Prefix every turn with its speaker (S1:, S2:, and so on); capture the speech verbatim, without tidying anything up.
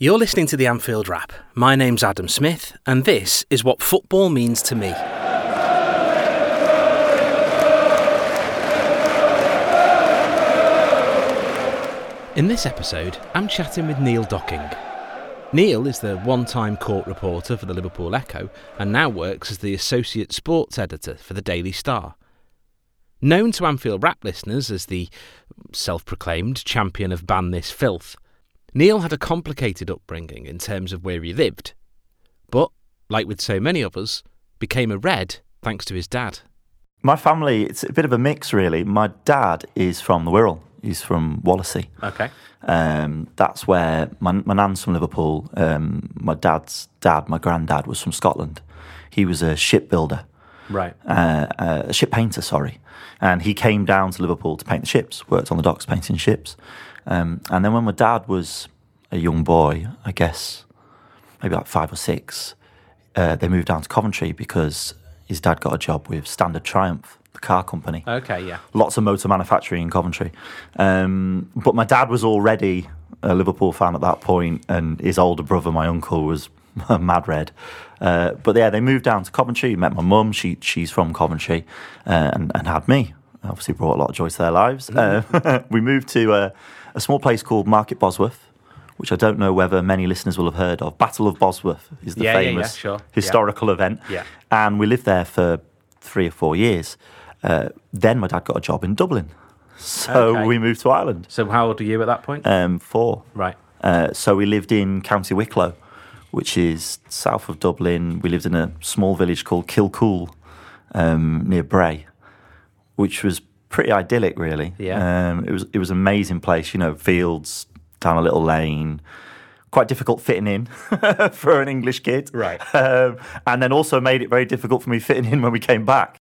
S1: You're listening to the Anfield Wrap. My name's Adam Smith, and this is what football means to me. In this episode, I'm chatting with Neil Docking. Neil is the one-time court reporter for the Liverpool Echo and now works as the associate sports editor for the Daily Star. Known to Anfield Wrap listeners as the self-proclaimed champion of ban this filth, Neil had a complicated upbringing in terms of where he lived, but, like with so many of us, became a Red thanks to his dad.
S2: My family, it's a bit of a mix really. My dad is from the Wirral. He's from Wallasey.
S1: Okay.
S2: Um, that's where my, my nan's from Liverpool. Um, my dad's dad, my granddad, was from Scotland. He was a shipbuilder.
S1: Right.
S2: Uh, uh, a ship painter, sorry. And he came down to Liverpool to paint the ships, worked on the docks painting ships. Um, and then when my dad was a young boy, I guess maybe like five or six, uh, they moved down to Coventry because his dad got a job with Standard Triumph, the car company.
S1: Okay, yeah.
S2: Lots of motor manufacturing in Coventry. Um, but my dad was already a Liverpool fan at that point, and his older brother, my uncle, was a mad Red. Uh, but yeah, they moved down to Coventry, met my mum, she, she's from Coventry, uh, and, and had me. Obviously brought a lot of joy to their lives. Uh, we moved to uh, a small place called Market Bosworth, which I don't know whether many listeners will have heard of. Battle of Bosworth is the
S1: yeah,
S2: famous
S1: yeah, yeah, sure.
S2: historical
S1: yeah.
S2: event.
S1: Yeah.
S2: And we lived there for three or four years. Uh, then my dad got a job in Dublin. So
S1: Okay.
S2: we moved to Ireland.
S1: So how old are you at that point?
S2: Um, four.
S1: Right.
S2: Uh, so we lived in County Wicklow, which is south of Dublin. We lived in a small village called Kilcool, um, near Bray, which was pretty idyllic, really.
S1: Yeah.
S2: Um, it was it was an amazing place, you know, fields down a little lane, quite difficult fitting in for an English kid.
S1: Right.
S2: Um, and then also made it very difficult for me fitting in when we came back.